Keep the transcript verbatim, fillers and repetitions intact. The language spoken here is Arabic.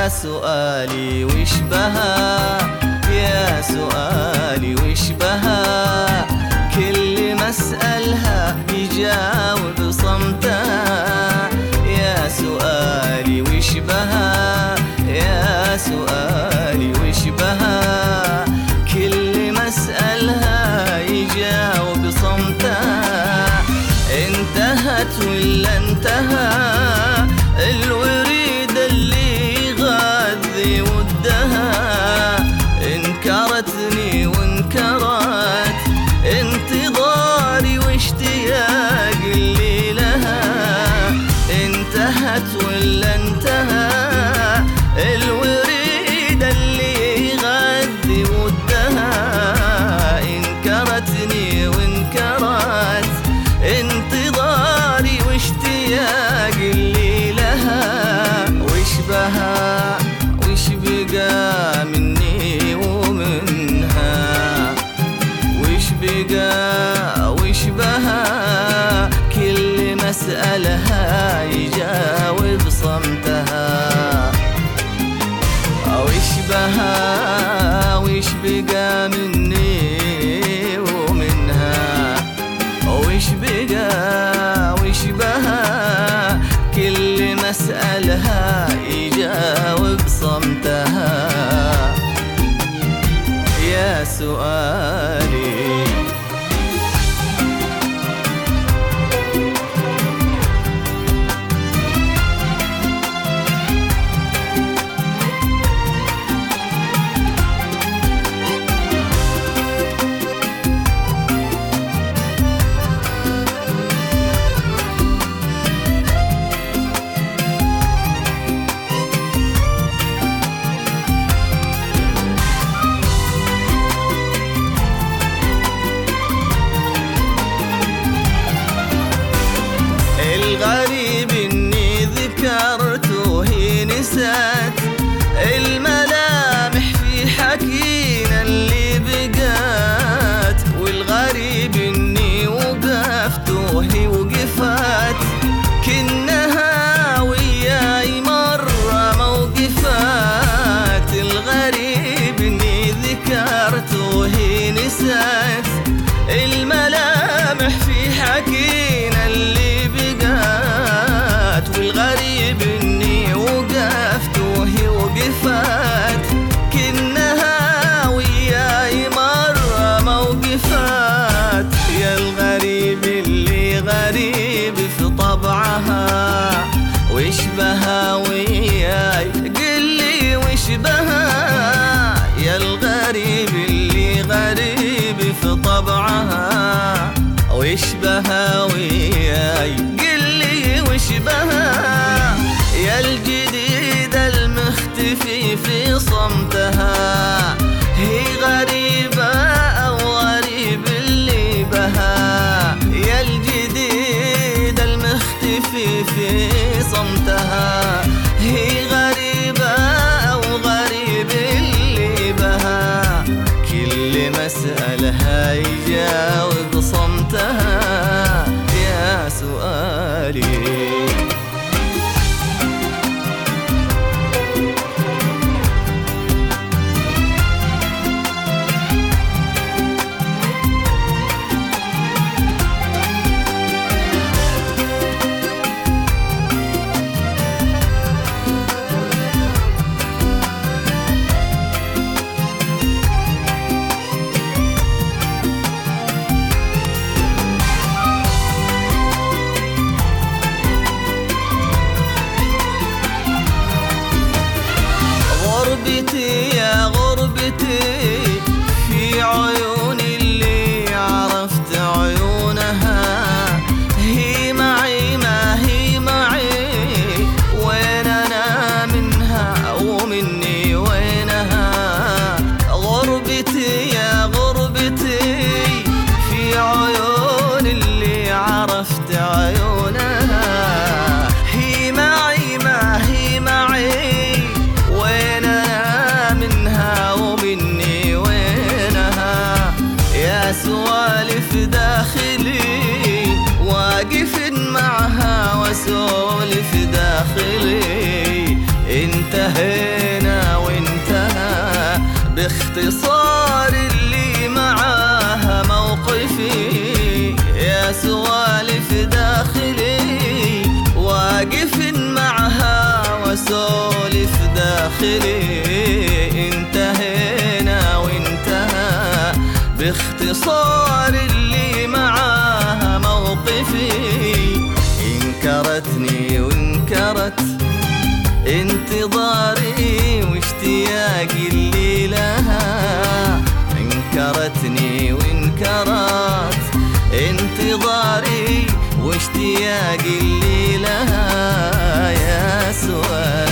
يا سؤالي وش بها، يا سؤالي وش بها، كل ما اسألها يجاوب صمتها. يا سؤالي وش بها، يا سؤالي وش بها، كل ما اسألها يجاوب صمتها. انتهت ولا انتهى الوريد اللي غذي ودها، انكرتني وانكرت انتظاري واشتياق اللي لها. انتهت ولا انتهى الوريد اللي غذي ودها، انكرتني وانكرت انتظاري واشتياق اللي لها. وش بها وش بقى مني ومنها، وش بقى وش بها، كل ما اسألها يجاوب صمتها. وش بها وش بقى مني ومنها، وش بقى وش بها، كل ما اسألها يجاوب صمتها. يا سؤالي الغريب اني ذكرته هي نسات الملامح في حكينا اللي بقات، والغريب اني وقفت وهي وقفات، كنها وياي مرة موقفات. الغريب اني ذكرته وهي نسات الملامح في حكينا اللي بقات، والغريب اني وقفت وهي وقفات، كنها وياي مرة موقفات. يا الغريب اللي غريب في طبعها، وش بها وياي قلي وش بها. يا الغريب اللي غريب في طبعها، وش بها وياي قلي وش بها. يا الجديد المختفي في صمتها، هي غريبة أو غريب اللي بها. يا الجديد المختفي في صمتها، هي غريبة أو غريب اللي بها، كل ما اسألها يجاوب صمتها. يا سؤالي غربتي يا غربتي في عيون اللي عرفت عيونها، هي معي ما هي معي، وين أنا منها أو مني وينها. غربتي يا غربتي في عيون اللي عرفت عيونها، هي معي ما هي معي، سوالف داخلي واقف معها واسولف داخلي. انت انتهينا وانتهى باختصار اللي معاها موقفي. يا سوالف داخلي واقف معها وسولف داخلي. انتهينا وانتهى باختصار اللي معاها موقفي. انكرتني وانكرت انتظاري واشتياقي اللي لها. انكرتني وانكرت انتظاري واشتياقي اللي لها. يا سؤال